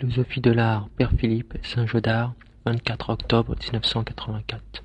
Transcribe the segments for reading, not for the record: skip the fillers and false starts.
Philosophie de l'art, Père Philippe, Saint-Gaudard, 24 octobre 1984.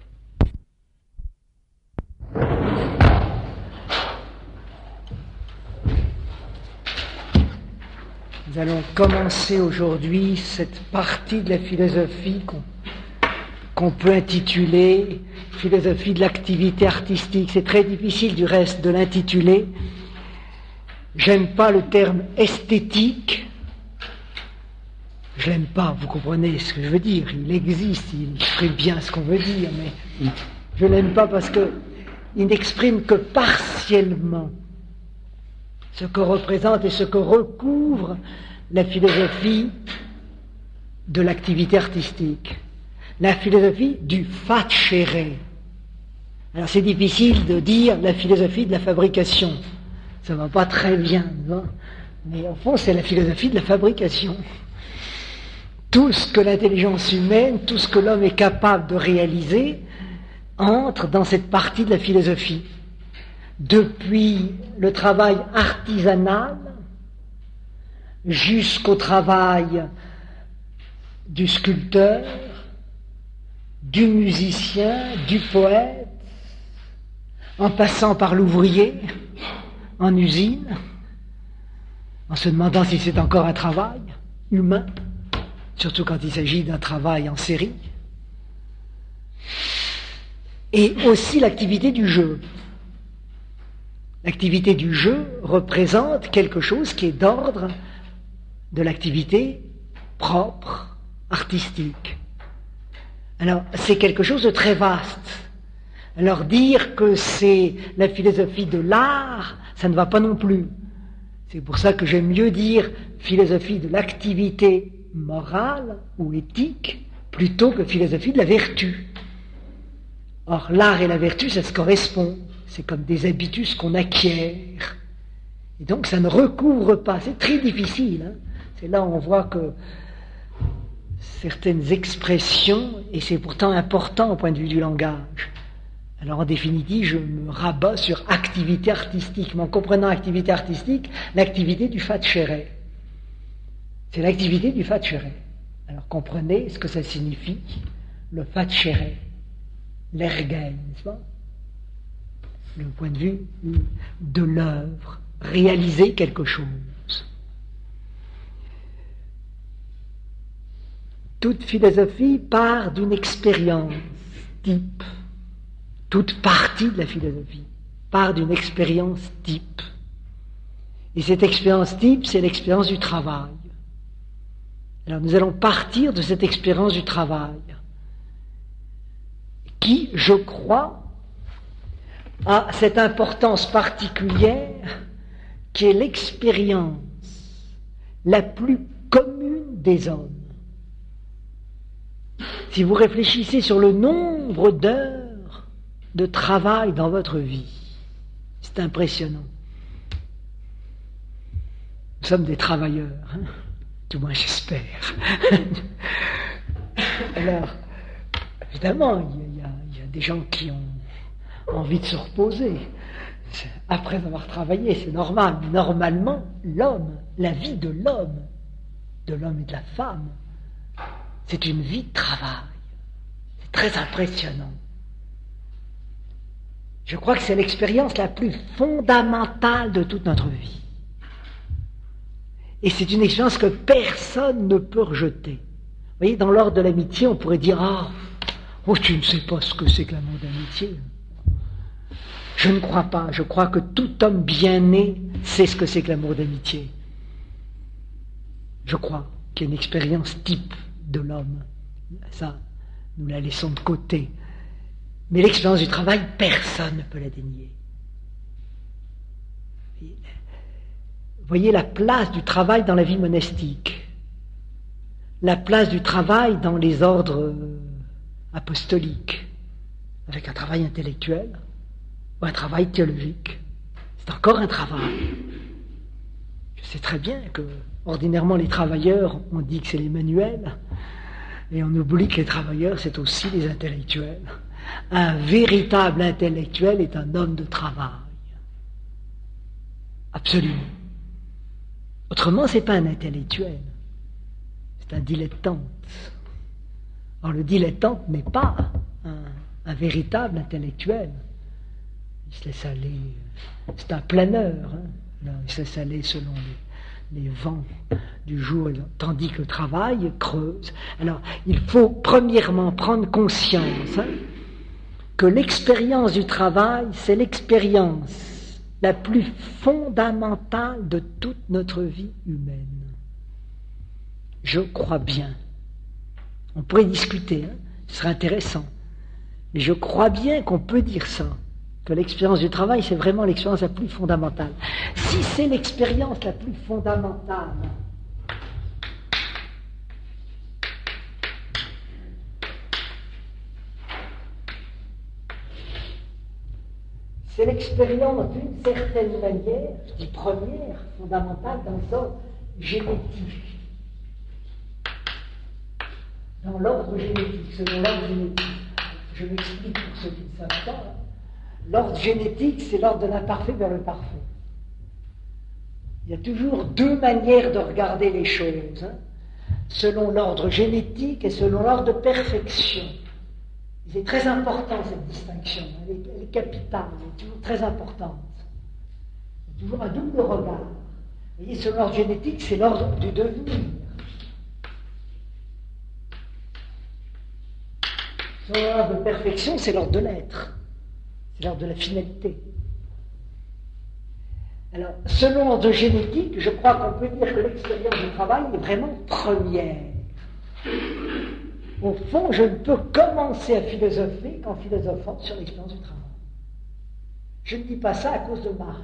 Nous allons commencer aujourd'hui cette partie de la philosophie qu'on peut intituler philosophie de l'activité artistique. C'est très difficile du reste de l'intituler. J'aime pas le terme esthétique. Je l'aime pas, vous comprenez ce que je veux dire. Il existe, il exprime bien ce qu'on veut dire, mais je l'aime pas parce que il n'exprime que partiellement ce que représente et ce que recouvre la philosophie de l'activité artistique, la philosophie du facere. Alors c'est difficile de dire la philosophie de la fabrication, ça va pas très bien, non, mais au fond c'est la philosophie de la fabrication. Tout ce que l'intelligence humaine, tout ce que l'homme est capable de réaliser, entre dans cette partie de la philosophie. Depuis le travail artisanal jusqu'au travail du sculpteur, du musicien, du poète, en passant par l'ouvrier en usine, en se demandant si c'est encore un travail humain, surtout quand il s'agit d'un travail en série, et aussi l'activité du jeu. L'activité du jeu représente quelque chose qui est d'ordre de l'activité propre, artistique. Alors, c'est quelque chose de très vaste. Alors, dire que c'est la philosophie de l'art, ça ne va pas non plus. C'est pour ça que j'aime mieux dire philosophie de l'activité morale ou éthique plutôt que philosophie de la vertu. Or, l'art et la vertu, ça se correspond. C'est comme des habitus qu'on acquiert. Et donc, ça ne recouvre pas. C'est très difficile. Hein. C'est là où on voit que certaines expressions, et c'est pourtant important au point de vue du langage. Alors, en définitive, je me rabats sur activité artistique. Mais en comprenant activité artistique, l'activité du facere. C'est l'activité du facere. Alors, comprenez ce que ça signifie, le facere, l'ergen, n'est-ce pas? Le point de vue de l'œuvre, réaliser quelque chose. Toute philosophie part d'une expérience type. Toute partie de la philosophie part d'une expérience type. Et cette expérience type, c'est l'expérience du travail. Alors nous allons partir de cette expérience du travail, qui, je crois, a cette importance particulière qui est l'expérience la plus commune des hommes. Si vous réfléchissez sur le nombre d'heures de travail dans votre vie, c'est impressionnant. Nous sommes des travailleurs, hein, du moins j'espère. Alors, évidemment, il y a des gens qui ont envie de se reposer. Après avoir travaillé, c'est normal. Mais normalement, l'homme, la vie de l'homme et de la femme, c'est une vie de travail. C'est très impressionnant. Je crois que c'est l'expérience la plus fondamentale de toute notre vie. Et c'est une expérience que personne ne peut rejeter. Vous voyez, dans l'ordre de l'amitié, on pourrait dire « Ah, oh, tu ne sais pas ce que c'est que l'amour d'amitié ». Je ne crois pas. Je crois que tout homme bien né sait ce que c'est que l'amour d'amitié. Je crois qu'il y a une expérience type de l'homme. Ça, nous la laissons de côté. Mais l'expérience du travail, personne ne peut la dénier. Vous voyez la place du travail dans la vie monastique, la place du travail dans les ordres apostoliques, avec un travail intellectuel, ou un travail théologique. C'est encore un travail. Je sais très bien que, ordinairement, les travailleurs, on dit que c'est les manuels, et on oublie que les travailleurs, c'est aussi les intellectuels. Un véritable intellectuel est un homme de travail. Absolument. Autrement, c'est pas un intellectuel. C'est un dilettante. Or, le dilettante n'est pas un véritable intellectuel. Il se laisse aller, c'est un planeur. Là, il se laisse aller selon les vents du jour, tandis que le travail creuse. Alors, il faut premièrement prendre conscience que l'expérience du travail, c'est l'expérience la plus fondamentale de toute notre vie humaine. Je crois bien. On pourrait discuter, ce serait intéressant. Mais je crois bien qu'on peut dire ça, que l'expérience du travail, c'est vraiment l'expérience la plus fondamentale. Si c'est l'expérience la plus fondamentale, c'est l'expérience d'une certaine manière, je dis première, fondamentale, dans le sens génétique. Dans l'ordre génétique, selon l'ordre génétique. Je m'explique pour ceux qui ne savent pas. L'ordre génétique, c'est l'ordre de l'imparfait vers le parfait. Il y a toujours deux manières de regarder les choses, selon l'ordre génétique et selon l'ordre de perfection. C'est très important cette distinction, elle est capitale, elle est toujours très importante. Il y a toujours un double regard. Vous voyez, selon l'ordre génétique, c'est l'ordre du devenir. Selon l'ordre de perfection, c'est l'ordre de l'être. C'est l'ordre de la finalité. Alors, selon l'ordre génétique, je crois qu'on peut dire que l'expérience du travail est vraiment première. Au fond, je ne peux commencer à philosopher qu'en philosophant sur l'expérience du travail. Je ne dis pas ça à cause de Marx.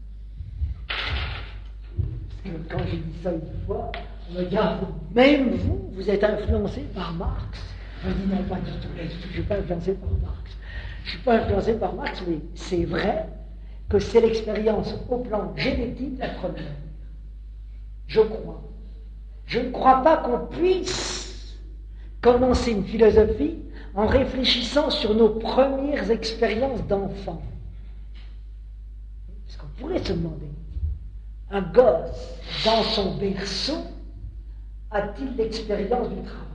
Parce que quand j'ai dit ça une fois, on me dit, même vous, vous êtes influencé par Marx. Je dis non, pas du tout, je ne suis pas influencé par Marx. Je ne suis pas influencé par Marx, mais c'est vrai que c'est l'expérience au plan génétique la première. Je crois. Je ne crois pas qu'on puisse commencer une philosophie en réfléchissant sur nos premières expériences d'enfant. Parce qu'on pourrait se demander, un gosse dans son berceau a-t-il l'expérience du travail?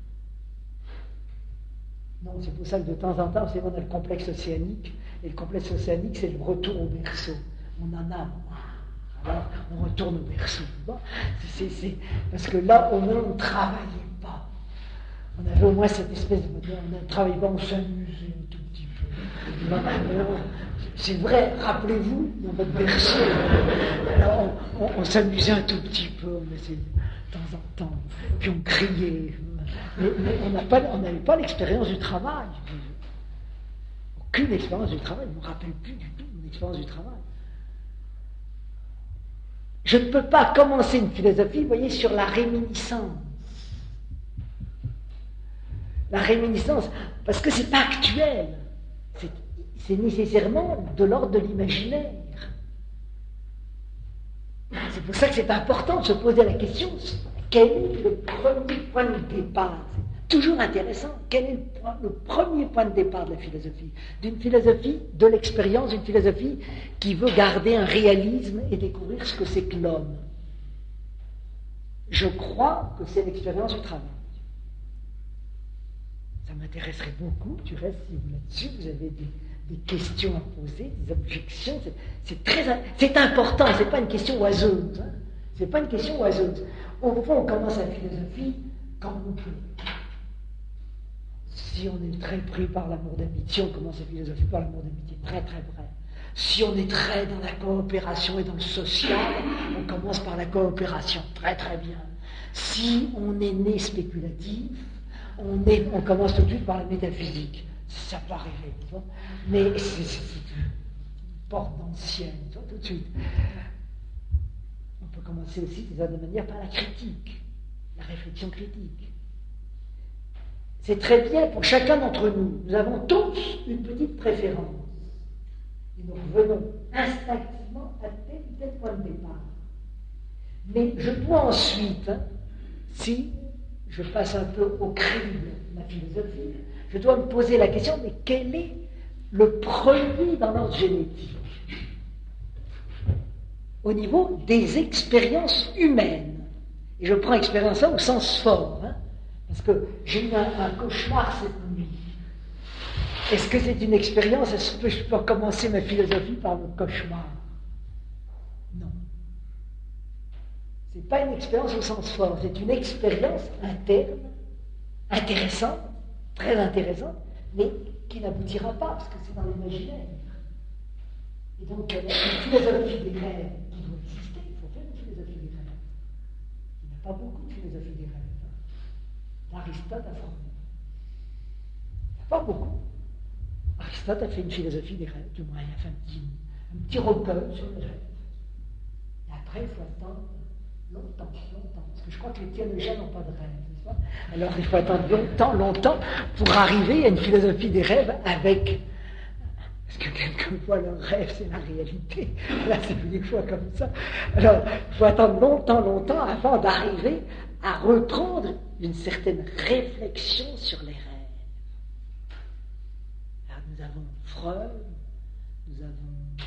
Non, c'est pour ça que de temps en temps, on a le complexe océanique, et le complexe océanique, c'est le retour au berceau. On en a marre. Alors, on retourne au berceau. Parce que là, au moins, on ne travaillait pas. On avait au moins cette espèce de... On ne travaillait pas, on s'amusait un tout petit peu. C'est vrai, rappelez-vous, dans votre berceau, alors, on s'amusait un tout petit peu, on essayait de temps en temps, puis on criait. Mais on n'avait pas l'expérience du travail. Aucune expérience du travail. Je ne me rappelle plus du tout mon expérience du travail. Je ne peux pas commencer une philosophie, vous voyez, sur la réminiscence. La réminiscence, parce que ce n'est pas actuel. C'est nécessairement de l'ordre de l'imaginaire. C'est pour ça que c'est important de se poser la question, quel est le premier point de départ? C'est toujours intéressant. Quel est le premier point de départ de la philosophie? D'une philosophie de l'expérience, d'une philosophie qui veut garder un réalisme et découvrir ce que c'est que l'homme. Je crois que c'est l'expérience du travail. Ça m'intéresserait beaucoup, du reste, si vous là-dessus, vous avez des questions à poser, des objections. C'est important, c'est pas une question oiseuse. C'est pas une question oiseuse. Au fond, on commence la philosophie quand on peut. Si on est très pris par l'amour d'amitié, on commence la philosophie par l'amour d'amitié, très très vrai. Si on est très dans la coopération et dans le social, on commence par la coopération, très très bien. Si on est né spéculatif, on commence tout de suite par la métaphysique. Ça peut arriver, tu vois. Mais c'est une porte d'ancienne, tu vois, tout de suite. On peut commencer aussi, d'une certaine manière, par la critique, la réflexion critique. C'est très bien pour chacun d'entre nous. Nous avons tous une petite préférence. Et nous revenons instinctivement à tel ou tel point de départ. Mais je dois ensuite, si je passe un peu au crible de ma philosophie, je dois me poser la question, mais quel est le premier dans l'ordre génétique? Au niveau des expériences humaines. Et je prends expérience là au sens fort, hein, parce que j'ai eu un cauchemar cette nuit. Est-ce que c'est une expérience? Est-ce que je peux commencer ma philosophie par le cauchemar? Non. Ce n'est pas une expérience au sens fort, c'est une expérience interne, intéressante, très intéressante, mais qui n'aboutira pas, parce que c'est dans l'imaginaire. Et donc, une philosophie des rêves qui doit exister, il faut faire une philosophie des rêves. Il n'y a pas beaucoup de philosophie des rêves. D'Aristote à Freud. Il n'y a pas beaucoup. Aristote a fait une philosophie des rêves, du moins il a fait un petit recueil sur les rêves. Et après, il faut attendre longtemps, parce que je crois que les théologiens n'ont pas de rêve, n'est-ce pas? Alors il faut attendre longtemps pour arriver à une philosophie des rêves avec... Parce que quelquefois leur rêve c'est la réalité, là c'est une fois comme ça. Alors il faut attendre longtemps avant d'arriver à reprendre une certaine réflexion sur les rêves. Alors nous avons Freud, nous avons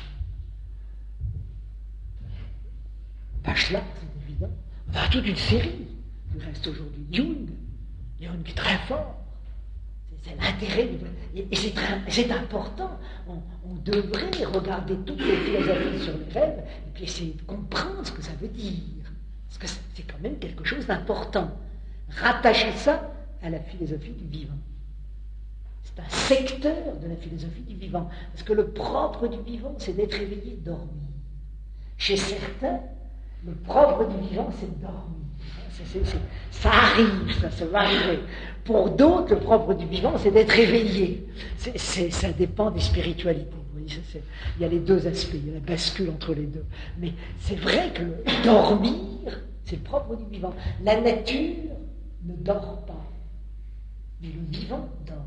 Bachelard, c'est évident. On a toute une série qui reste aujourd'hui. Jung qui est très fort. C'est l'intérêt, et c'est important. On devrait regarder toutes les philosophies sur les rêves et puis essayer de comprendre ce que ça veut dire. Parce que c'est quand même quelque chose d'important. Rattacher ça à la philosophie du vivant. C'est un secteur de la philosophie du vivant. Parce que le propre du vivant, c'est d'être éveillé, de dormir. Chez certains, le propre du vivant, c'est de dormir. Ça arrive, ça va arriver. Pour d'autres, le propre du vivant, c'est d'être éveillé. Ça dépend des spiritualités. Vous voyez, il y a les deux aspects, il y a la bascule entre les deux. Mais c'est vrai que le dormir, c'est le propre du vivant. La nature ne dort pas, mais le vivant dort.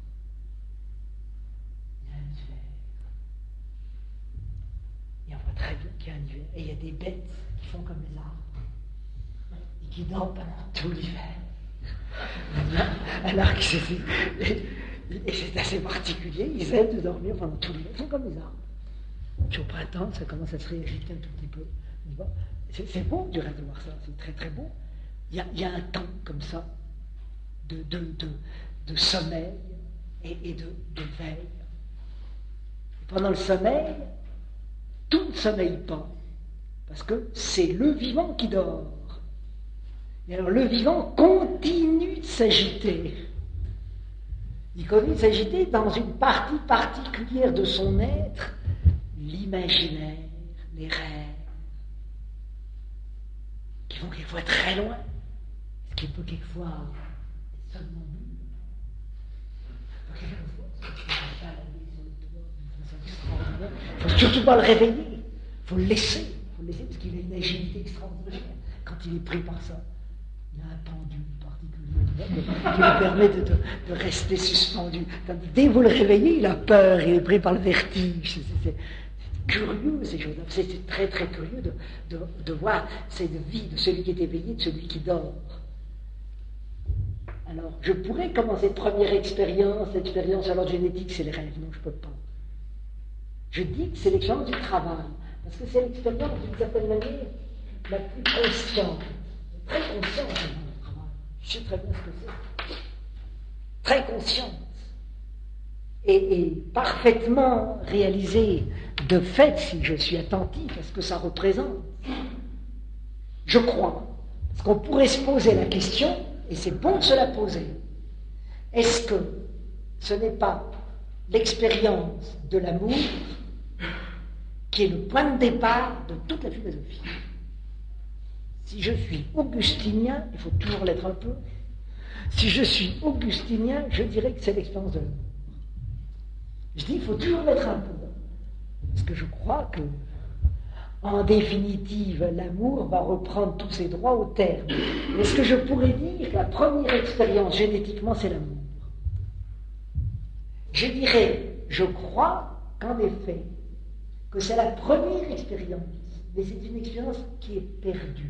Il y a un hiver. Et on voit très bien qu'il y a un hiver. Et il y a des bêtes qui font comme les arbres. Et qui dorment pendant tout l'hiver. Alors que c'est assez particulier, ils aiment de dormir pendant tout l'hiver. Ils sont comme les arbres. Puis au printemps, ça commence à se réagiter un tout petit peu. C'est beau du reste de voir ça, c'est très très beau. Il y a un temps comme ça de sommeil et de veille. Et pendant le sommeil, tout ne sommeille pas, parce que c'est le vivant qui dort. Et alors le vivant continue de s'agiter. Il continue de s'agiter dans une partie particulière de son être, l'imaginaire, les rêves, qui vont quelquefois très loin, ce qui peut quelquefois être somnambule. Il ne faut surtout pas le réveiller, il faut le laisser parce qu'il a une agilité extraordinaire quand il est pris par ça. Il a un pendule particulier qui lui permet de rester suspendu. Dès que vous le réveillez, il a peur, il est pris par le vertige. C'est curieux ces choses-là. C'est très très curieux de voir cette vie de celui qui est éveillé, de celui qui dort. Alors, je pourrais commencer première expérience, l'expérience à l'ordre génétique, c'est les rêves. Non, je ne peux pas. Je dis que c'est l'expérience du travail, parce que c'est l'expérience d'une certaine manière la plus consciente. Très consciente de mon travail. Je sais très bien ce que c'est. Très consciente. Et parfaitement réalisée de fait, si je suis attentif à ce que ça représente. Je crois. Parce qu'on pourrait se poser la question, et c'est bon de se la poser. Est-ce que ce n'est pas l'expérience de l'amour qui est le point de départ de toute la philosophie? Si je suis augustinien, il faut toujours l'être un peu. Si je suis augustinien, je dirais que c'est l'expérience de l'amour. Je dis il faut toujours l'être un peu. Parce que je crois que, en définitive, l'amour va reprendre tous ses droits au terme. Est-ce que je pourrais dire que la première expérience génétiquement, c'est l'amour? Je dirais, je crois qu'en effet, que c'est la première expérience, mais c'est une expérience qui est perdue.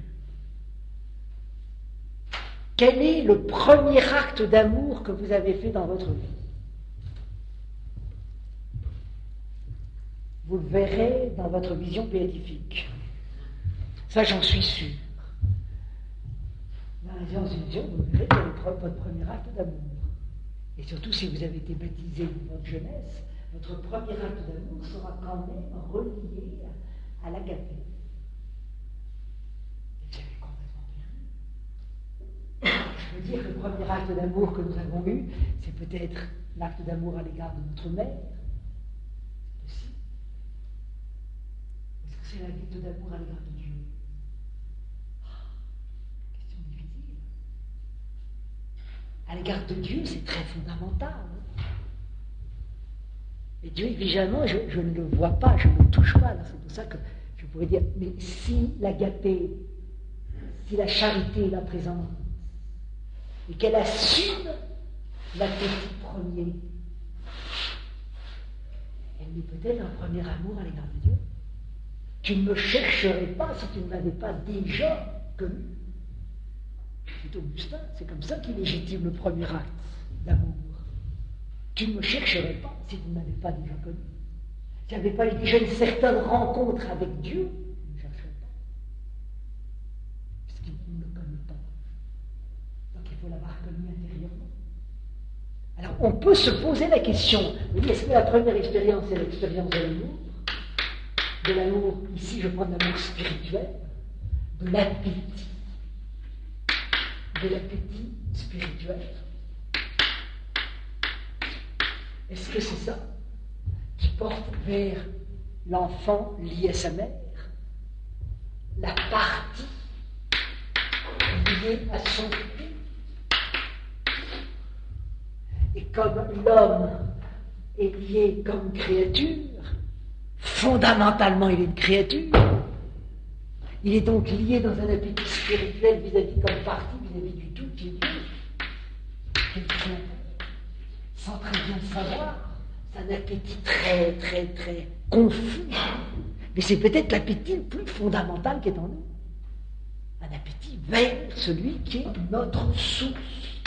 Quel est le premier acte d'amour que vous avez fait dans votre vie? Vous le verrez dans votre vision béatifique. Ça, j'en suis sûr. dans la séance d'initiation, vous verrez quel est votre premier acte d'amour. Et surtout, si vous avez été baptisé dans votre jeunesse, votre premier acte d'amour sera quand même relié à l'agapé. Et vous avez complètement perdu. Je veux dire que le premier acte d'amour que nous avons eu, c'est peut-être l'acte d'amour à l'égard de notre mère. C'est possible. Est-ce que c'est l'acte d'amour à l'égard de Dieu? Question difficile. À l'égard de Dieu, c'est très fondamental. Et Dieu, évidemment, je ne le vois pas, je ne le touche pas. C'est pour ça que je pourrais dire, mais si l'agapé, si la charité est là présente, et qu'elle assume l'appétit premier, elle met peut-être un premier amour à l'égard de Dieu. Tu ne me chercherais pas si tu ne m'avais pas déjà connu. C'est Augustin, c'est comme ça qu'il légitime le premier acte d'amour. Tu ne me chercherais pas si tu ne m'avais pas déjà connu. Si tu n'avais pas eu déjà une certaine rencontre avec Dieu, tu ne me chercherais pas. Puisqu'il ne le connaît pas. Donc il faut l'avoir connu intérieurement. Alors on peut se poser la question, oui, est-ce que la première expérience c'est l'expérience de l'amour? De l'amour, ici je prends de l'amour spirituel, de l'appétit spirituel. Est-ce que c'est ça qui porte vers l'enfant lié à sa mère, la partie liée à son père? Et comme l'homme est lié comme créature, fondamentalement il est une créature, il est donc lié dans un appétit spirituel vis-à-vis comme partie vis-à-vis du tout qui est Dieu. Sans très bien le savoir, c'est un appétit très, très, très confus. Mais c'est peut-être l'appétit le plus fondamental qui est en nous. Un appétit vers celui qui est notre source.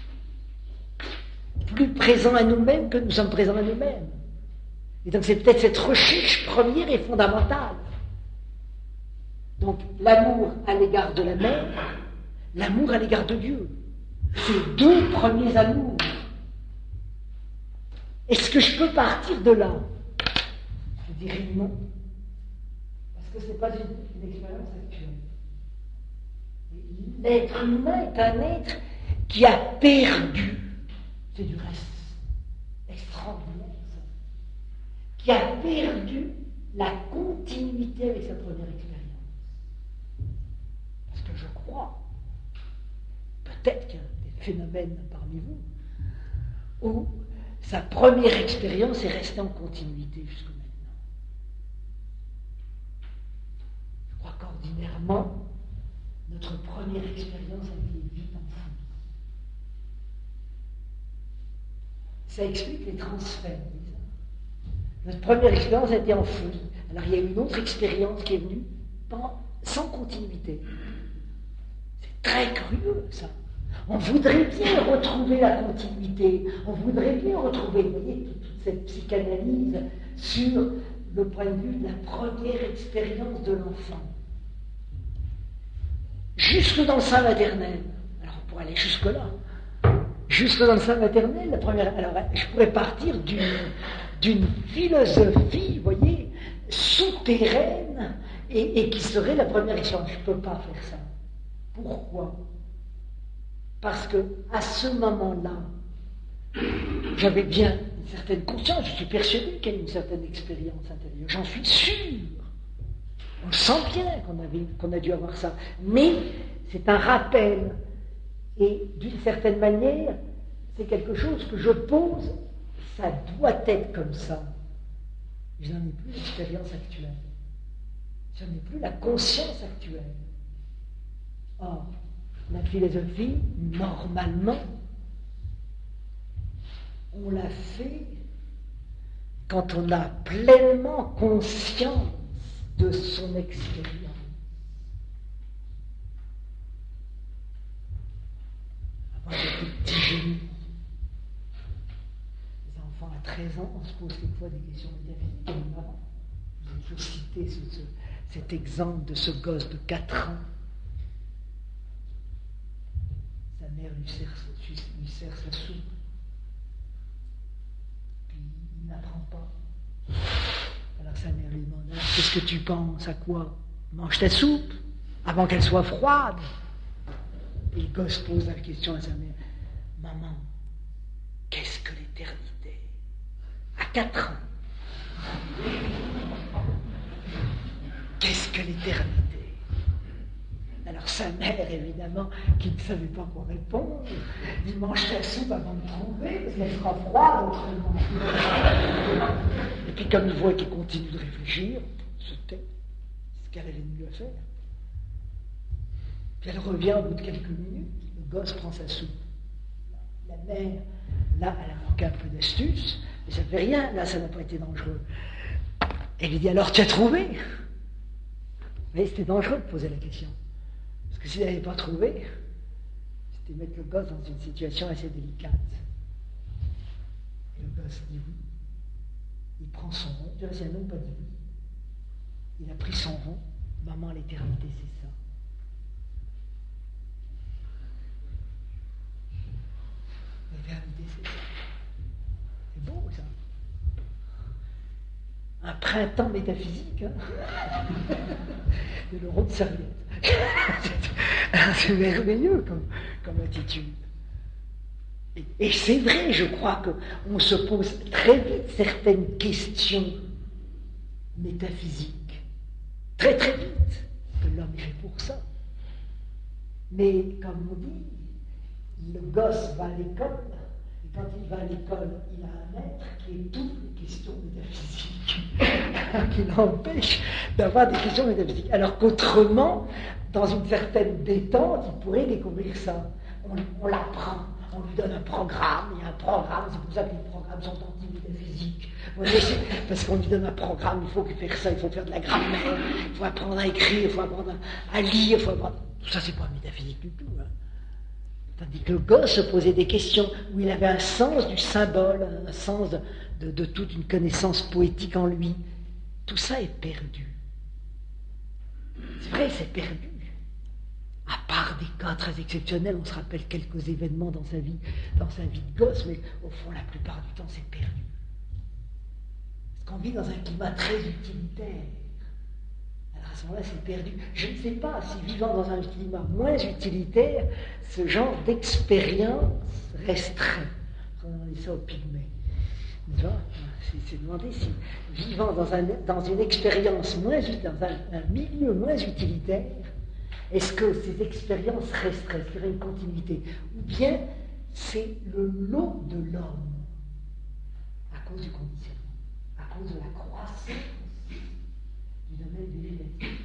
Plus présent à nous-mêmes que nous sommes présents à nous-mêmes. Et donc c'est peut-être cette recherche première et fondamentale. Donc l'amour à l'égard de la mère, l'amour à l'égard de Dieu. Ces deux premiers amours. Est-ce que je peux partir de là? Je dirais non. Parce que ce n'est pas une expérience actuelle. L'être humain est un être qui a perdu, c'est du reste extraordinaire ça, qui a perdu la continuité avec sa première expérience. Parce que je crois, peut-être qu'il y a des phénomènes parmi vous, où sa première expérience est restée en continuité jusqu'à maintenant. Je crois qu'ordinairement, notre première expérience a été vite enfouie. Ça explique les transferts. Notre première expérience a été enfouie. Alors il y a une autre expérience qui est venue sans continuité. C'est très curieux ça. On voudrait bien retrouver la continuité, on voudrait bien retrouver, vous voyez, toute cette psychanalyse sur le point de vue de la première expérience de l'enfant. Jusque dans le sein maternel. Alors on pourrait aller jusque-là. Jusque dans le sein maternel, la première. Alors je pourrais partir d'une philosophie, vous voyez, souterraine, et qui serait la première expérience. Je ne peux pas faire ça. Pourquoi? Parce que à ce moment-là, j'avais bien une certaine conscience, je suis persuadé qu'il y a une certaine expérience intérieure, j'en suis sûr. On sent bien qu'on a dû avoir ça. Mais c'est un rappel. Et d'une certaine manière, c'est quelque chose que je pose, ça doit être comme ça. Je n'en ai plus l'expérience actuelle. Je n'en ai plus la conscience actuelle. Or, la philosophie, normalement, on la fait quand on a pleinement conscience de son expérience. Avant des petits génies, les enfants à 13 ans, on se pose quelquefois des questions métaphysiques comme marrant. Je vous ai toujours cité cet exemple de ce gosse de 4 ans. mère lui sert sa soupe. Puis il n'apprend pas. Alors sa mère lui demande, qu'est-ce que tu penses, à quoi? Mange ta soupe, avant qu'elle soit froide. Et le gosse pose la question à sa mère, maman, qu'est-ce que l'éternité? À 4 ans. Qu'est-ce que l'éternité? Alors sa mère, évidemment, qui ne savait pas quoi répondre, dit mange ta soupe avant de trouver, parce qu'elle sera froide autrement. Et puis comme il voit qu'il continue de réfléchir, se tait, ce qu'elle allait mieux faire. Puis elle revient au bout de quelques minutes, le gosse prend sa soupe. La mère, là, elle a manqué un peu d'astuce, mais ça ne fait rien, là, ça n'a pas été dangereux. Elle lui dit alors tu as trouvé? Mais c'était dangereux de poser la question. Parce que s'il n'avait pas trouvé, c'était mettre le gosse dans une situation assez délicate. Et le gosse dit oui. Il prend son rond. Je dirais, il n'a même pas dit oui. Il a pris son rond. Maman, l'éternité, c'est ça. L'éternité, c'est ça. C'est beau, ça. Un printemps métaphysique, hein. De l'euro de serviette. C'est merveilleux comme attitude. Et c'est vrai, je crois qu'on se pose très vite certaines questions métaphysiques. Très très vite. Que l'homme est fait pour ça. Mais comme on dit, le gosse va à l'école. Quand il va à l'école, il a un maître qui étouffe les questions métaphysiques, qui l'empêche d'avoir des questions métaphysiques. Alors qu'autrement, dans une certaine détente, il pourrait découvrir ça. On l'apprend, on lui donne un programme, il y a un programme, c'est pour ça que les programmes sont anti-métaphysiques. Parce qu'on lui donne un programme, il faut faire ça, il faut faire de la grammaire, il faut apprendre à écrire, il faut apprendre à lire, il faut apprendre... Tout ça, c'est pas métaphysique du tout, hein. Tandis que le gosse se posait des questions où il avait un sens du symbole, un sens de toute une connaissance poétique en lui. Tout ça est perdu. C'est vrai, c'est perdu. À part des cas très exceptionnels, on se rappelle quelques événements dans sa vie de gosse, mais au fond, la plupart du temps, c'est perdu. Parce qu'on vit dans un climat très utilitaire. Alors à ce moment-là, c'est perdu. Je ne sais pas si vivant dans un climat moins utilitaire, ce genre d'expérience resterait. On a dit ça aux pygmées. C'est demandé si vivant dans une expérience moins dans un milieu moins utilitaire, est-ce que ces expériences resteraient, est-ce qu'il y aurait une continuité? Ou bien c'est le lot de l'homme à cause du conditionnement, à cause de la croissance du domaine végétatif.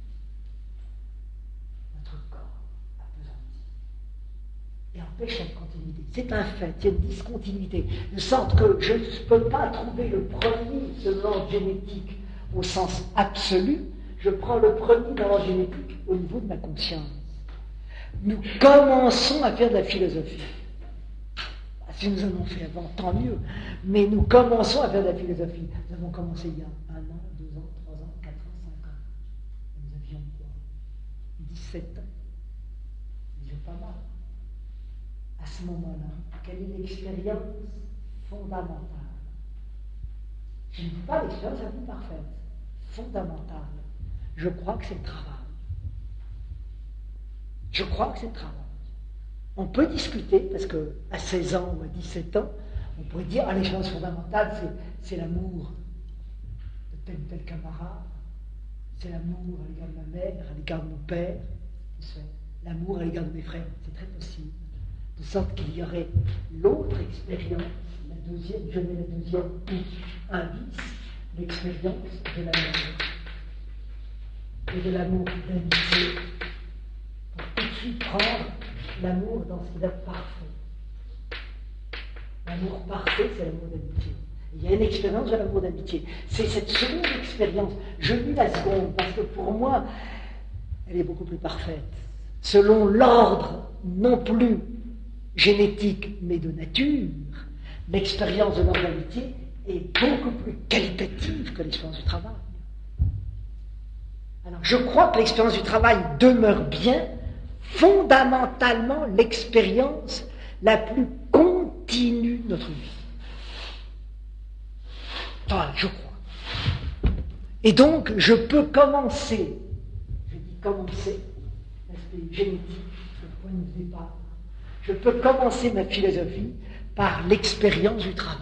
Notre corps appesantit et empêche la continuité. C'est un fait, il y a une discontinuité, de sorte que je ne peux pas trouver le premier selon l'ordre génétique au sens absolu, je prends le premier dans l'ordre génétique au niveau de ma conscience. Nous commençons à faire de la philosophie. Si nous en avons fait avant, tant mieux. Mais nous commençons à faire de la philosophie. Nous avons commencé il y a 1 an, 2 ans, 3 ans, 4 ans, 5 ans. Nous avions quoi 17 ans. Déjà pas mal. À ce moment-là, quelle est l'expérience fondamentale? Je ne dis pas l'expérience la plus parfaite. Fondamentale. Je crois que c'est le travail. Je crois que c'est le travail. On peut discuter, parce qu'à 16 ans ou à 17 ans, on pourrait dire, l'expérience fondamentale, c'est l'amour de tel ou tel camarade, c'est l'amour à l'égard de ma mère, à l'égard de mon père, l'amour à l'égard de mes frères, c'est très possible. De sorte qu'il y aurait l'autre expérience, la deuxième, je mets la deuxième indice, l'expérience de l'amour. Et de l'amour d'amitié, pour tout de suite prendre l'amour dans ce qu'il a de parfait. L'amour parfait, c'est l'amour d'amitié. Il y a une expérience de l'amour d'amitié. C'est cette seconde expérience. Je lis la seconde parce que pour moi, elle est beaucoup plus parfaite. Selon l'ordre, non plus génétique, mais de nature, l'expérience de l'ordre d'amitié est beaucoup plus qualitative que l'expérience du travail. Alors, je crois que l'expérience du travail demeure bien fondamentalement l'expérience la plus continue de notre vie. Enfin, je crois. Et donc, je peux commencer, je dis commencer, l'aspect génétique, le point de départ, je peux commencer ma philosophie par l'expérience du travail.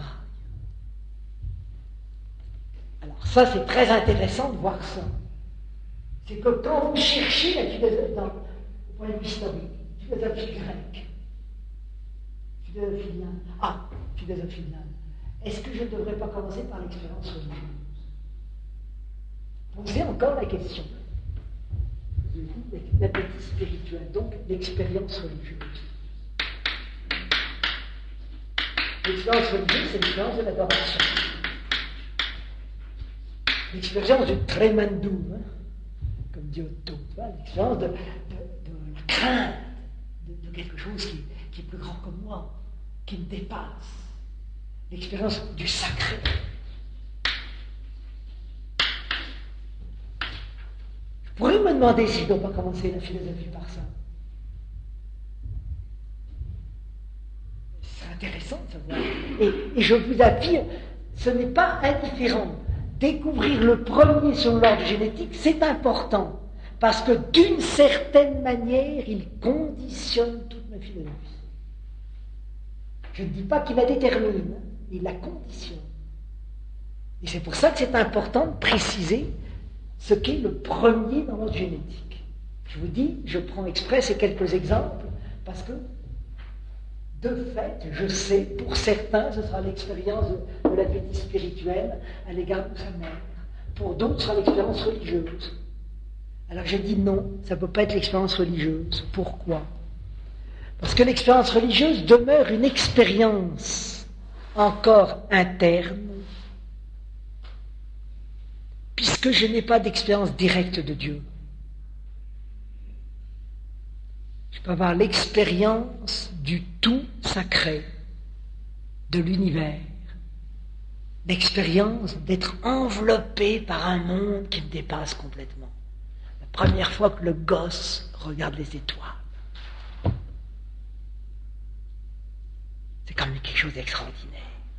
Alors ça, c'est très intéressant de voir ça. C'est que quand vous cherchez la philosophie, au point de vue historique, philosophie grecque, philosophie finale, est-ce que je ne devrais pas commencer par l'expérience religieuse? Posez encore la question. L'appétit spirituel, donc l'expérience religieuse. L'expérience religieuse, c'est l'expérience de l'adoration. L'expérience du tremendum, comme dit Otto, l'expérience de la crainte de quelque chose qui est plus grand que moi, qui me dépasse. L'expérience du sacré. Je pourrais me demander si je ne dois pas commencer la philosophie par ça. C'est intéressant de savoir. Et je vous affirme, ce n'est pas indifférent. Découvrir le premier sur l'ordre génétique, c'est important. Parce que d'une certaine manière, il conditionne toute ma philosophie. Je ne dis pas qu'il la détermine, il la conditionne. Et c'est pour ça que c'est important de préciser ce qu'est le premier dans l'ordre génétique. Je vous dis, je prends exprès ces quelques exemples, parce que, de fait, je sais, pour certains, ce sera l'expérience de l'appétit spirituel à l'égard de sa mère. Pour d'autres, ce sera l'expérience religieuse. Alors je dis non, ça ne peut pas être l'expérience religieuse. Pourquoi? Parce que l'expérience religieuse demeure une expérience encore interne, puisque je n'ai pas d'expérience directe de Dieu. Je peux avoir l'expérience du tout sacré, de l'univers, l'expérience d'être enveloppé par un monde qui me dépasse complètement. La première fois que le gosse regarde les étoiles, c'est quand même quelque chose d'extraordinaire.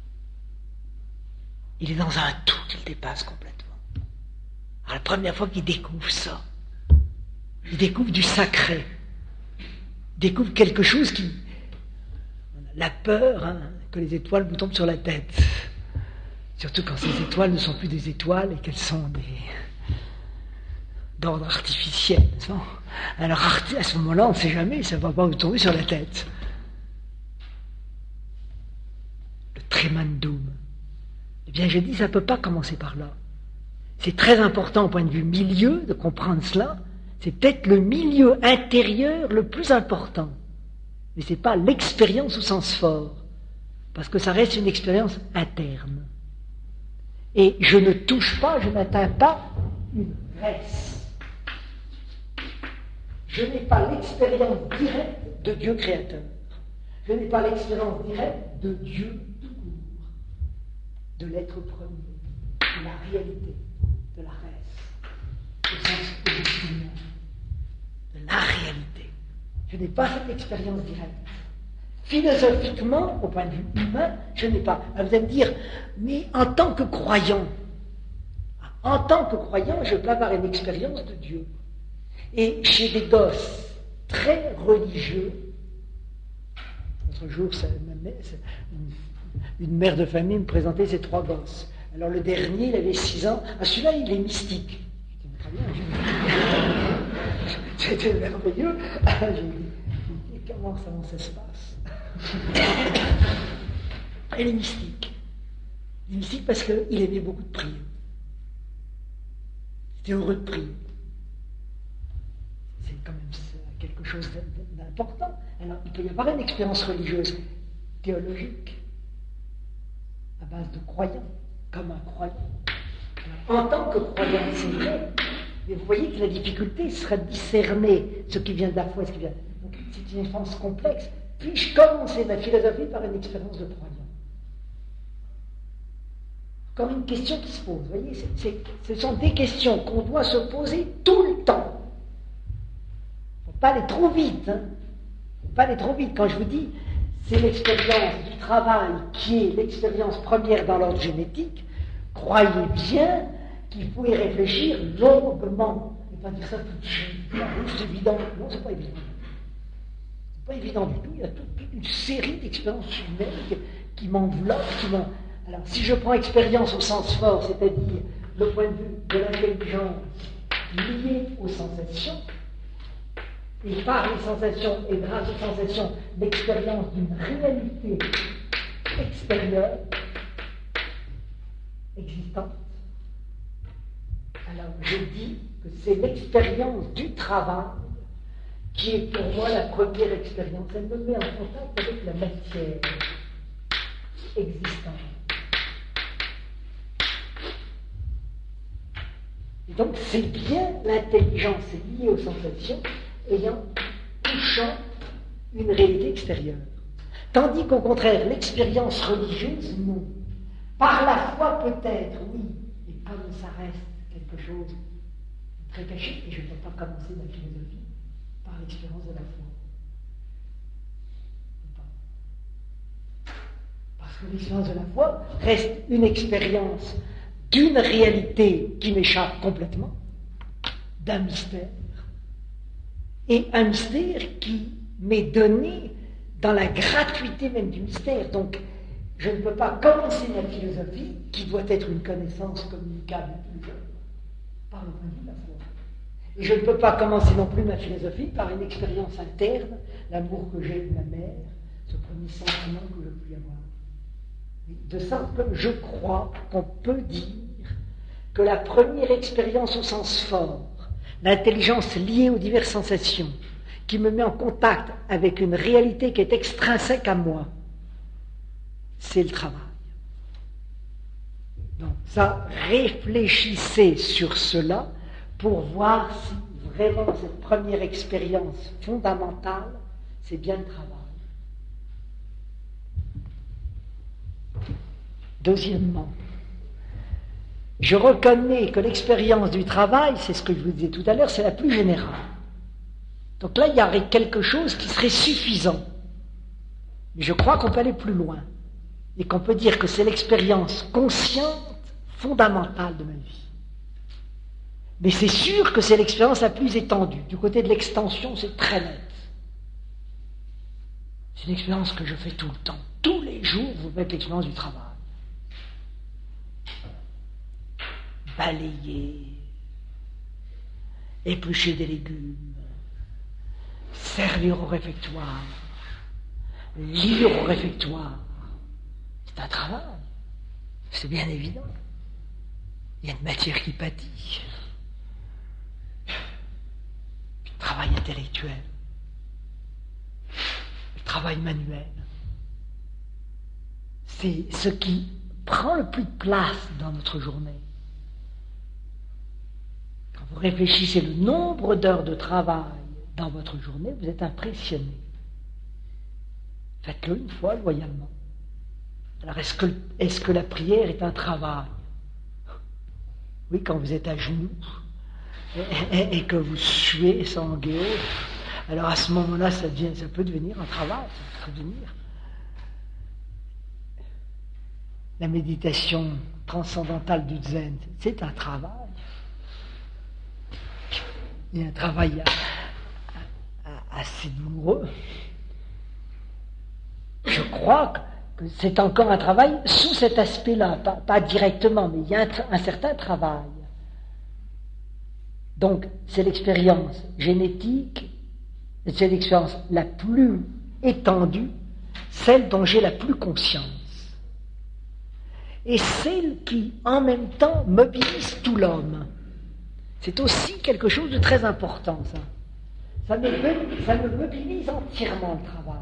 Il est dans un tout qui le dépasse complètement. Alors la première fois qu'il découvre ça, il découvre du sacré. Il découvre quelque chose qui... La peur que les étoiles vous tombent sur la tête. Surtout quand ces étoiles ne sont plus des étoiles et qu'elles sont d'ordre artificiel. Alors à ce moment-là, on ne sait jamais, ça ne va pas vous tomber sur la tête. Le tremendum. Eh bien, j'ai dit, ça ne peut pas commencer par là. C'est très important au point de vue milieu de comprendre cela. C'est peut-être le milieu intérieur le plus important. Mais ce n'est pas l'expérience au sens fort. Parce que ça reste une expérience interne. Et je ne touche pas, je n'atteins pas une res. Je n'ai pas l'expérience directe de Dieu créateur. Je n'ai pas l'expérience directe de Dieu tout court, de l'être premier, de la réalité, de la res, au sens augustinien, de la réalité. Je n'ai pas cette expérience directe. Philosophiquement, au point de vue humain, je n'ai pas. Alors vous allez me dire, mais en tant que croyant, je peux avoir une expérience de Dieu. Et chez des gosses très religieux, l'autre jour, une mère de famille me présentait ses 3 gosses. Alors le dernier, il avait 6 ans. Ah, celui-là, il est mystique. Je dis, très bien. C'était merveilleux. J'ai dit, comment ça se passe? Elle est mystique. Il est mystique parce qu'il aimait beaucoup de prier. C'était heureux de prier. C'est quand même quelque chose d'important. Alors, il peut y avoir une expérience religieuse, théologique, à base de croyants, comme un croyant. Alors, en tant que croyant, c'est vrai. Mais vous voyez que la difficulté sera de discerner ce qui vient de la foi et ce qui vient. Donc, c'est une expérience complexe. Puis-je commencer ma philosophie par une expérience de croyant? Comme une question qui se pose. Vous voyez, ce sont des questions qu'on doit se poser tout le temps. Il ne faut pas aller trop vite. Hein. Pas aller trop vite. Quand je vous dis, c'est l'expérience du travail qui est l'expérience première dans l'ordre génétique, croyez bien qu'il faut y réfléchir longuement. Et pas dire ça tout de suite. C'est évident. Non, c'est pas évident. C'est pas évident du tout. Il y a toute une série d'expériences humaines qui m'enveloppent, Alors, si je prends expérience au sens fort, c'est-à-dire le point de vue de l'intelligence liée aux sensations, et par les sensations et grâce aux sensations, l'expérience d'une réalité extérieure, existante, alors je dis que c'est l'expérience du travail qui est pour moi la première expérience. Elle me met en contact avec la matière existante. Et donc c'est bien l'intelligence liée aux sensations touchant une réalité extérieure. Tandis qu'au contraire, l'expérience religieuse, non. Par la foi peut-être, oui, et comme ça reste quelque chose de très caché, et je ne vais pas commencer la philosophie par l'expérience de la foi. Parce que l'expérience de la foi reste une expérience d'une réalité qui m'échappe complètement, d'un mystère, et un mystère qui m'est donné dans la gratuité même du mystère. Donc, je ne peux pas commencer ma philosophie, qui doit être une connaissance communicable à tous les hommes, par le point de vue de la foi. Et je ne peux pas commencer non plus ma philosophie par une expérience interne, l'amour que j'ai de ma mère, ce premier sentiment que je puis avoir. De sorte que je crois qu'on peut dire que la première expérience au sens fort, l'intelligence liée aux diverses sensations, qui me met en contact avec une réalité qui est extrinsèque à moi, c'est le travail. Donc ça, réfléchissez sur cela pour voir si vraiment cette première expérience fondamentale, c'est bien le travail. Deuxièmement, je reconnais que l'expérience du travail, c'est ce que je vous disais tout à l'heure, c'est la plus générale. Donc là, il y aurait quelque chose qui serait suffisant. Mais je crois qu'on peut aller plus loin. Et qu'on peut dire que c'est l'expérience consciente, fondamentale de ma vie. Mais c'est sûr que c'est l'expérience la plus étendue. Du côté de l'extension, c'est très net. C'est une expérience que je fais tout le temps. Tous les jours, vous faites l'expérience du travail. Balayer, éplucher des légumes, servir au réfectoire, lire au réfectoire. C'est un travail, c'est bien évident. Il y a une matière qui pâtit. Le travail intellectuel, le travail manuel. C'est ce qui prend le plus de place dans notre journée. Quand vous réfléchissez le nombre d'heures de travail dans votre journée, vous êtes impressionné. Faites-le une fois loyalement. Alors, est-ce que la prière est un travail? Oui, quand vous êtes à genoux et que vous suez sangueux, alors à ce moment-là, ça peut devenir un travail, ça peut devenir. La méditation transcendantale du zen, c'est un travail. Il y a un travail assez douloureux. Je crois que c'est encore un travail sous cet aspect-là, pas directement, mais il y a un certain travail. Donc, c'est l'expérience génétique, c'est l'expérience la plus étendue, celle dont j'ai la plus conscience. Et celle qui, en même temps, mobilise tout l'homme. C'est aussi quelque chose de très important, ça. Ça me mobilise entièrement le travail.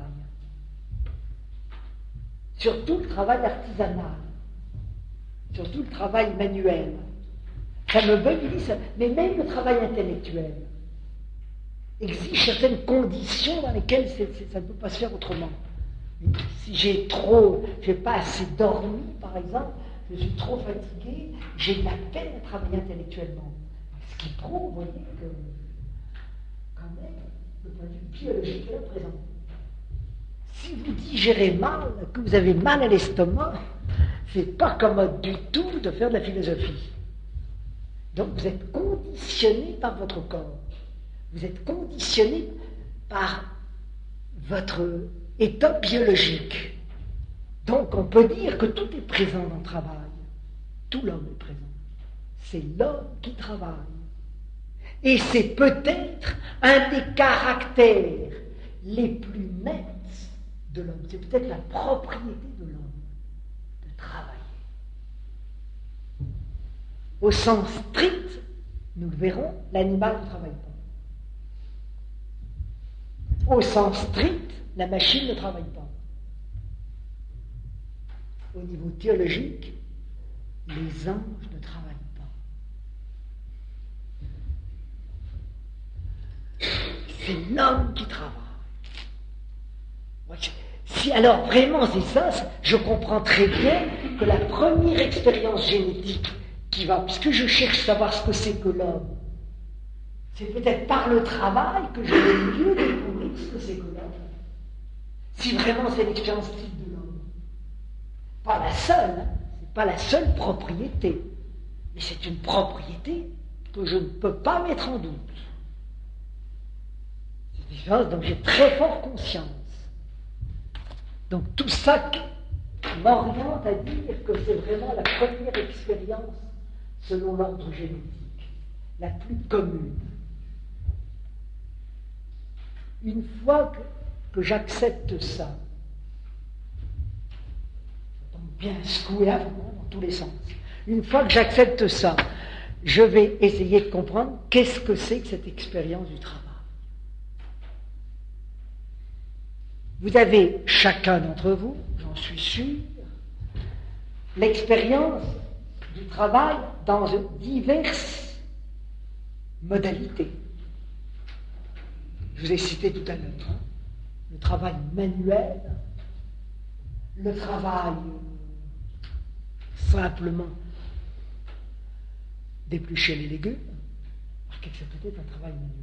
Surtout le travail artisanal, surtout le travail manuel. Ça me mobilise, mais même le travail intellectuel exige certaines conditions dans lesquelles ça ne peut pas se faire autrement. Si j'ai pas assez dormi, par exemple, je suis trop fatigué, j'ai de la peine à travailler intellectuellement. Ce qui prouve, vous voyez, que quand même, le point de vue biologique et le présent. Si vous digérez mal, que vous avez mal à l'estomac, c'est pas commode du tout de faire de la philosophie. Donc vous êtes conditionné par votre corps. Vous êtes conditionné par votre état biologique. Donc on peut dire que tout est présent dans le travail. Tout l'homme est présent. C'est l'homme qui travaille. Et c'est peut-être un des caractères les plus nets de l'homme. C'est peut-être la propriété de l'homme de travailler. Au sens strict, nous le verrons, l'animal ne travaille pas. Au sens strict, la machine ne travaille pas. Au niveau théologique, les anges ne travaillent pas. C'est l'homme qui travaille. Si alors vraiment c'est ça, je comprends très bien que la première expérience génétique qui va, puisque je cherche à savoir ce que c'est que l'homme, c'est peut-être par le travail que je vais mieux découvrir ce que c'est que l'homme. Si vraiment c'est l'expérience type de l'homme. Pas la seule, hein, c'est pas la seule propriété, mais c'est une propriété que je ne peux pas mettre en doute. C'est une expérience dont j'ai très fort conscience. Donc tout ça m'oriente à dire que c'est vraiment la première expérience selon l'ordre génétique, la plus commune. Une fois que j'accepte ça, donc bien secoué à fond dans tous les sens, une fois que j'accepte ça, je vais essayer de comprendre qu'est-ce que c'est que cette expérience du travail. Vous avez, chacun d'entre vous, j'en suis sûr, l'expérience du travail dans diverses modalités. Je vous ai cité tout à l'heure, hein, le travail manuel, le travail simplement d'éplucher les légumes, remarquez que c'est peut-être un travail manuel.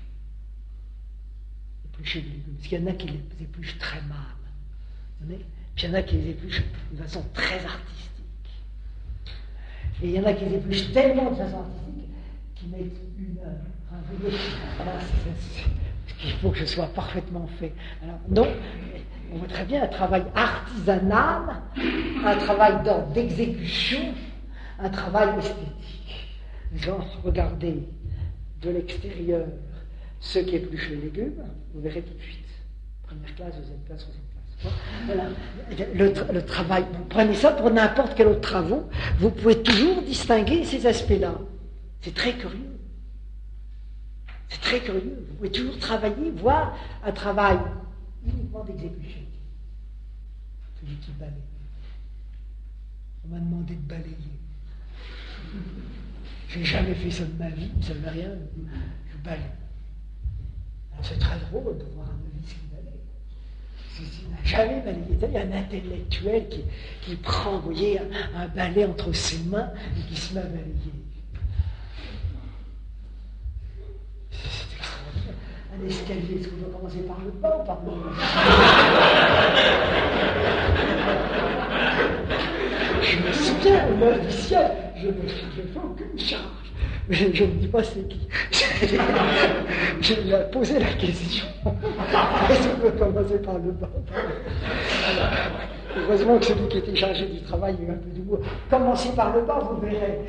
Éplucher les légumes. Parce qu'il y en a qui les épluchent très mal. Puis il y en a qui les épluchent de façon très artistique. Et il y en a qui les épluchent tellement de façon artistique qu'ils mettent une heure. Alors, il faut que je sois parfaitement fait. Alors, non, on voit très bien un travail artisanal, un travail d'ordre d'exécution, un travail esthétique. Genre, regardez de l'extérieur ceux qui épluchent les légumes, vous verrez tout de suite. Première classe, deuxième classe, troisième classe. Voilà. Le travail, vous prenez ça pour n'importe quel autre travail, vous pouvez toujours distinguer ces aspects-là. C'est très curieux. C'est très curieux. Vous pouvez toujours travailler, voir un travail uniquement d'exécution. Celui qui balaye. On m'a demandé de balayer. Je n'ai jamais fait ça de ma vie, ça ne veut rien. Je balaye. C'est très drôle de voir un novice qui balaye. Il n'a jamais balayé. Il y a un intellectuel qui prend, vous voyez, un balai entre ses mains et qui se met à balayer. C'est extraordinaire. Un escalier, est-ce qu'on doit commencer par le bas ou par le haut? Je me souviens, au l'heure du ciel, je ne fais aucune charge. Mais je ne dis pas c'est qui. Je lui ai posé la question. Est-ce qu'on peut commencer par le bas? Alors, heureusement que celui qui était chargé du travail a eu un peu d'humour. Commencez par le bas, vous verrez.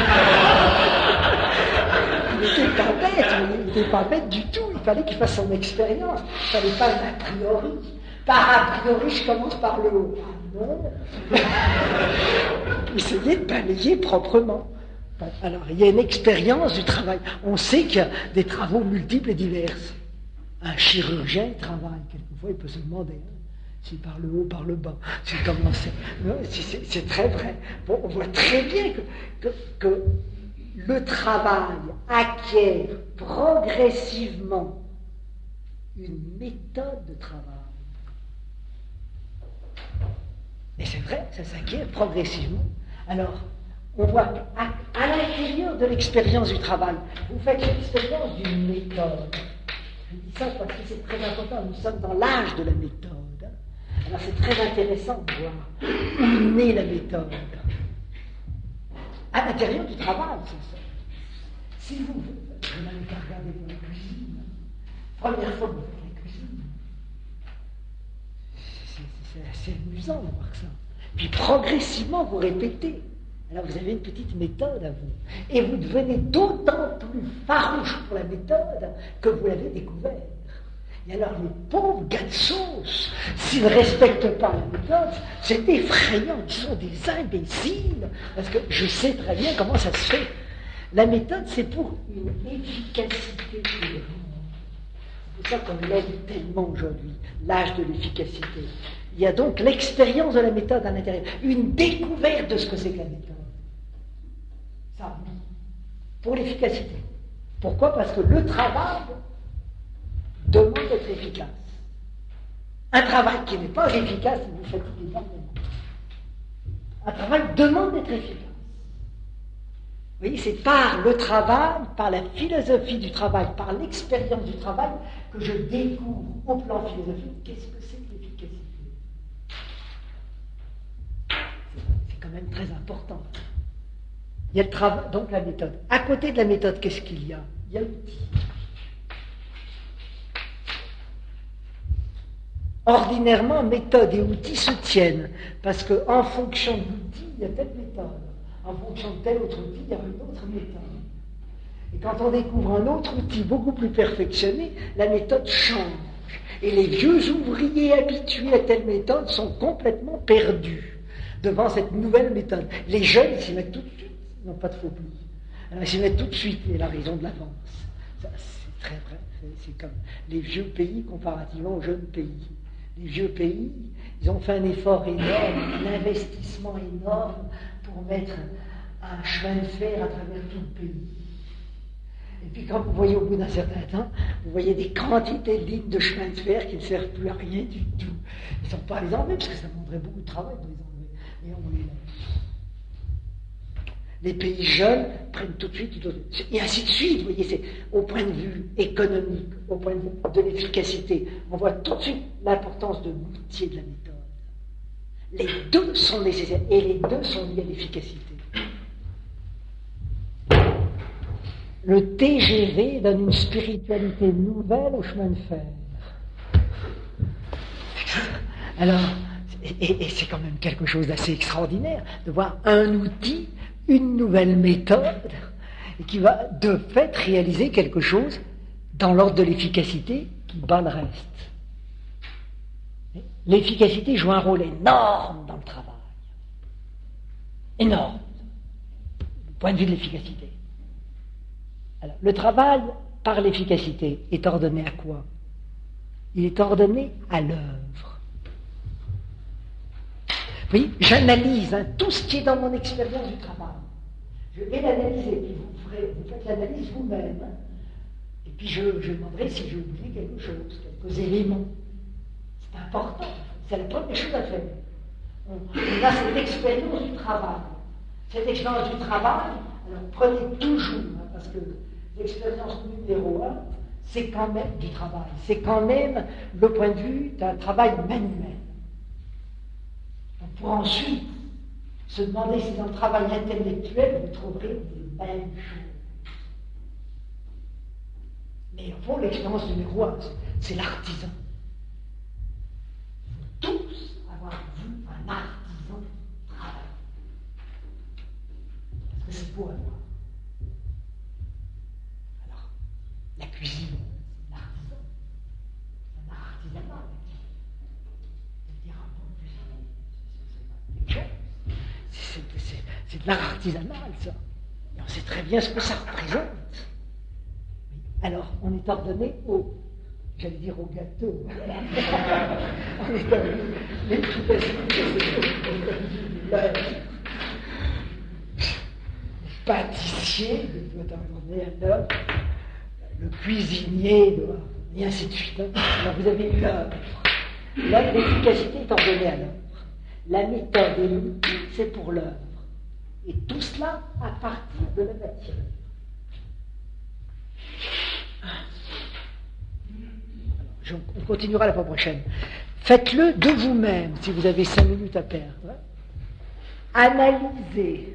Il n'était pas bête du tout. Il fallait qu'il fasse son expérience. Il ne fallait pas un a priori. Par a priori, je commence par le haut. Ah non. Essayez de balayer proprement. Alors, il y a une expérience du travail. On sait qu'il y a des travaux multiples et divers. Un chirurgien, il travaille. Quelquefois, il peut se demander si par le haut, par le bas. C'est très vrai. Bon, on voit très bien que le travail acquiert progressivement une méthode de travail. Et c'est vrai, ça s'acquiert progressivement. Alors, on voit qu'à l'intérieur de l'expérience du travail, vous faites l'expérience d'une méthode. Je dis ça parce que c'est très important, nous sommes dans l'âge de la méthode. Alors c'est très intéressant de voir où naît la méthode. À l'intérieur du travail, c'est ça. Si vous n'avez qu'à regarder dans la cuisine, première fois que vous faites la cuisine, c'est assez amusant de voir ça. Puis progressivement, vous répétez. Alors vous avez une petite méthode à vous. Et vous devenez d'autant plus farouche pour la méthode que vous l'avez découvert. Et alors les pauvres gars de sauce, s'ils ne respectent pas la méthode, c'est effrayant, ils sont des imbéciles. Parce que je sais très bien comment ça se fait. La méthode, c'est pour une efficacité plus grande. C'est pour ça qu'on l'aime tellement aujourd'hui, l'âge de l'efficacité. Il y a donc l'expérience de la méthode à l'intérieur, une découverte de ce que c'est que la méthode. Ça, oui, pour l'efficacité. Pourquoi? Parce que le travail demande d'être efficace. Un travail qui n'est pas efficace, vous fatigue énormément. Un travail demande d'être efficace. Vous voyez, c'est par le travail, par la philosophie du travail, par l'expérience du travail, que je découvre au plan philosophique qu'est-ce que c'est que l'efficacité. C'est quand même très important. Il y a le travail, donc la méthode. À côté de la méthode, qu'est-ce qu'il y a? Il y a l'outil. Ordinairement, méthode et outils se tiennent, parce qu'en fonction de l'outil, il y a telle méthode. En fonction de tel autre outil, il y a une autre méthode. Et quand on découvre un autre outil beaucoup plus perfectionné, la méthode change. Et les vieux ouvriers habitués à telle méthode sont complètement perdus devant cette nouvelle méthode. Les jeunes s'y mettent tout de suite, ils n'ont pas de faux plis. Alors ils s'y mettent tout de suite, et la raison de l'avance. Ça, c'est très vrai. C'est comme les vieux pays comparativement aux jeunes pays. Les vieux pays, ils ont fait un effort énorme, un investissement énorme pour mettre un chemin de fer à travers tout le pays. Et puis quand vous voyez au bout d'un certain temps, vous voyez des quantités de lignes de chemin de fer qui ne servent plus à rien du tout. Ils ne sont pas les enlever, parce que ça demanderait beaucoup de travail de les enlever. Mais on les laisse. Les pays jeunes prennent tout de suite, et ainsi de suite, vous voyez, c'est au point de vue économique, au point de vue de l'efficacité, on voit tout de suite l'importance de l'outil et de la méthode. Les deux sont nécessaires, et les deux sont liés à l'efficacité. Le TGV donne une spiritualité nouvelle au chemin de fer. Alors, et c'est quand même quelque chose d'assez extraordinaire de voir un outil, une nouvelle méthode, et qui va de fait réaliser quelque chose dans l'ordre de l'efficacité qui bat le reste. L'efficacité joue un rôle énorme dans le travail. Énorme. Du point de vue de l'efficacité. Alors, le travail, par l'efficacité, est ordonné à quoi? Il est ordonné à l'œuvre. Vous voyez, j'analyse tout ce qui est dans mon expérience du travail. Je vais l'analyser, puis vous faites l'analyse vous-même. Et puis je demanderai si j'ai oublié quelque chose, quelques éléments. C'est important. C'est la première chose à faire. On a cette expérience du travail. Cette expérience du travail, alors prenez toujours, parce que l'expérience numéro 1, c'est quand même du travail. C'est quand même le point de vue d'un travail manuel. Pour ensuite se demander si dans le travail intellectuel vous trouverez les mêmes choses. Mais au fond, l'expérience numéro 1, c'est l'artisan. Il faut tous avoir vu un artisan travailler. Parce que c'est beau à voir. Alors, la cuisine, c'est l'artisan. C'est un artisanat. C'est de l'art artisanal, ça. Et on sait très bien ce que ça représente. Oui. Alors, on est ordonné au, j'allais dire au gâteau. On est ordonné le pâtissier doit ordonner à l'œuvre, le cuisinier doit, et ainsi de suite. Alors, vous avez l'œuvre. Là, l'efficacité est ordonnée à l'œuvre. La méthode et l'outil, c'est pour l'œuvre. Et tout cela à partir de la matière. On continuera la fois prochaine. Faites-le de vous-même, si vous avez 5 minutes à perdre. Analysez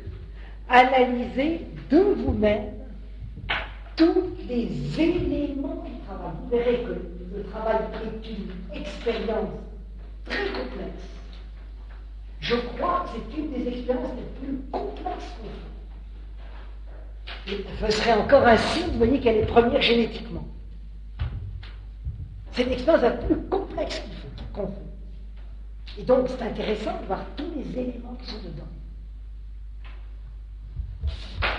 de vous-même tous les éléments du travail. Vous verrez que le travail est une expérience très complexe. Je crois que c'est une des expériences les plus complexes qu'on fait. Et ce serait encore un signe, vous voyez, qu'elle est première génétiquement. C'est l'expérience la plus complexe qu'on fait. Et donc, c'est intéressant de voir tous les éléments qui sont dedans.